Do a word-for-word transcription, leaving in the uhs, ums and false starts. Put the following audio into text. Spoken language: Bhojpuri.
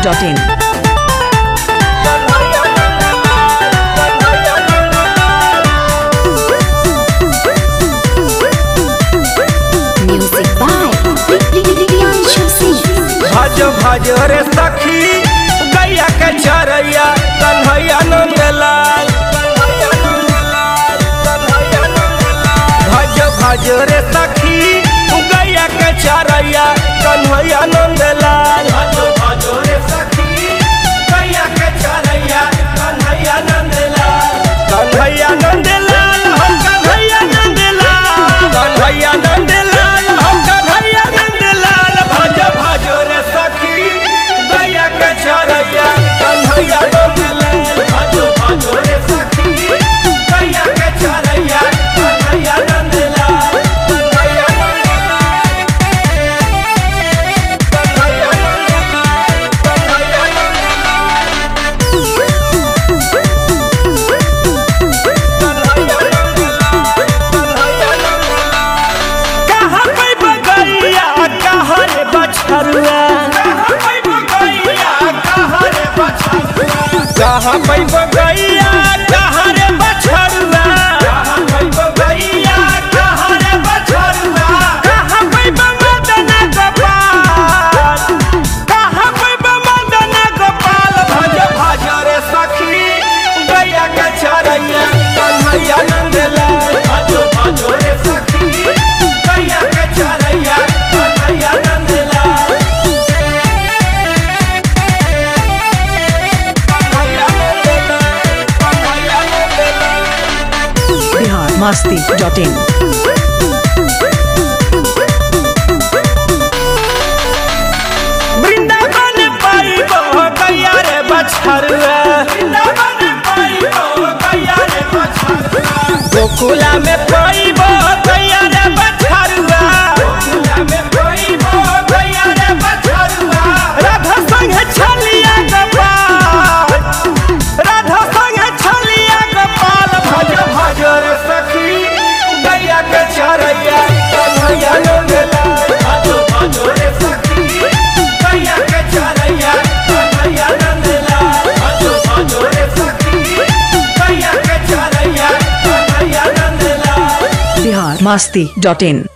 Dot in. Music by Priyanshu Singh. भज भज रे सखी गैया के चरैया कन्हैया नंदलाल। भज भज रे सखी गैया के चरैया कन्हैया नंदलाल। भज भज रे सखी गैया के चरैया कन्हैया नंदलाल। कन्हैया नंदलाल हम कन्हैया नंदलाल। कन्हैया नंदलाल हम कन्हैया नंदलाल। भज भज रे सखी गैया के चरैया कन्हैया नंदलाल। भज भज रे सखी गैया के चरैया कन्हैया नंदलाल। कन्हैया नंदलाल कन्हैया नंदलाल कन्हैया कहाँ पे बगैया कहाँ रे बछरुआ। कहाँ पे बगैया कहाँ रे बछरुआ। कहाँ पे बगैया कहाँ रे बछरुआ। कहाँ पे मदन गोपाल। कहाँ पे मदन गोपाल। भज भज रे सखी गैया के चरैया कन्हैया नंदलाल। भज भज रे सखी गैया के चरैया कन्हैया नंदलाल। कन्हैया नंदलाल कन्हैया नंदलाल। Bihar Masti dot in. वृंदावन पाइबो गैया रे बछरुआ। वृंदावन पाइबो गैया रे बछरुआ। गोकुला में पाइबो गैया रे बछरुआ। गोकुला में पाइबो गैया रे बछरुआ। राधा संगे छलिया गोपाल। राधा संगे छलिया गोपाल। भज भज रे सखी गैया के चरैया कन्हैया नंदलाल। भज भज रे सखी गैया के चरैया कन्हैया नंदलाल। भज भज रे सखी गैया के चरैया कन्हैया नंदलाल। बिहार मस्ती डॉट इन।